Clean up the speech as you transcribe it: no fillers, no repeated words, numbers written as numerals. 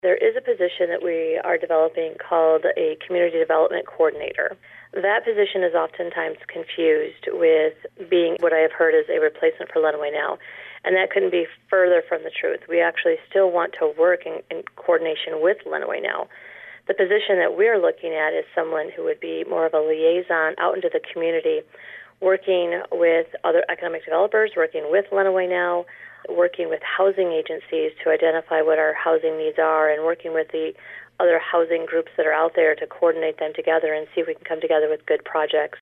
There is a position that we are developing called a community development coordinator. That position is oftentimes confused with being what I have heard is a replacement for Lenawee Now, and that couldn't be further from the truth. We actually still want to work in coordination with Lenawee Now. The position that we're looking at is someone who would be more of a liaison out into the community, working with other economic developers, working with Lenawee Now, working with housing agencies to identify what our housing needs are, and working with the other housing groups that are out there to coordinate them together and see if we can come together with good projects.